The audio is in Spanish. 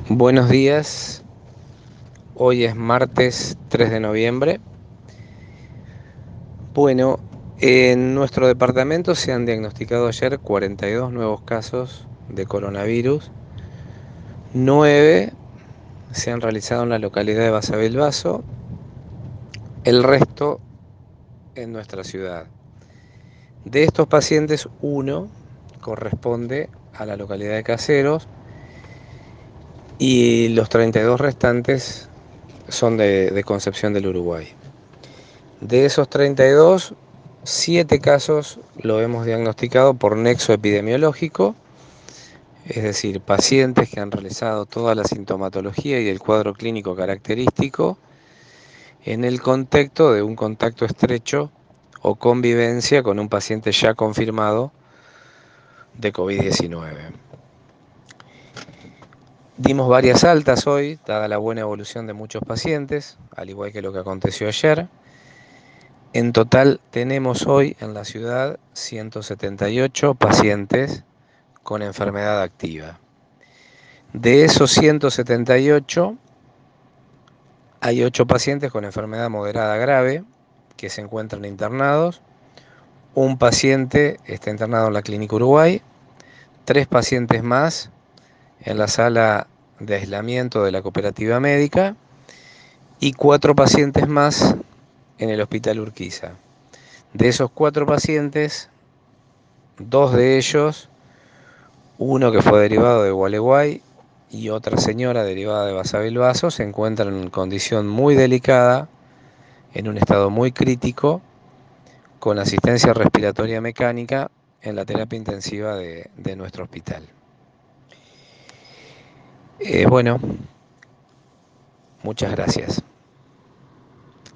Buenos días, hoy es martes 3 de noviembre. Bueno, en nuestro departamento se han diagnosticado ayer 42 nuevos casos de coronavirus. 9 se han realizado en la localidad de Basavilbaso, el resto en nuestra ciudad. De estos pacientes, uno corresponde a la localidad de Caseros y los 32 restantes son de Concepción del Uruguay. De esos 32, 7 casos lo hemos diagnosticado por nexo epidemiológico, es decir, pacientes que han realizado toda la sintomatología y el cuadro clínico característico en el contexto de un contacto estrecho o convivencia con un paciente ya confirmado de COVID-19. Dimos varias altas hoy, dada la buena evolución de muchos pacientes, al igual que lo que aconteció ayer. En total tenemos hoy en la ciudad 178 pacientes con enfermedad activa. De esos 178, hay 8 pacientes con enfermedad moderada grave que se encuentran internados. Un paciente está internado en la Clínica Uruguay. 3 pacientes más en la sala de aislamiento de la cooperativa médica. Y 4 pacientes más en el Hospital Urquiza. De esos 4 pacientes, 2 de ellos, uno que fue derivado de Gualeguay y otra señora derivada de Basavilbaso, se encuentran en condición muy delicada, en un estado muy crítico, con asistencia respiratoria mecánica en la terapia intensiva de nuestro hospital. Bueno, muchas gracias.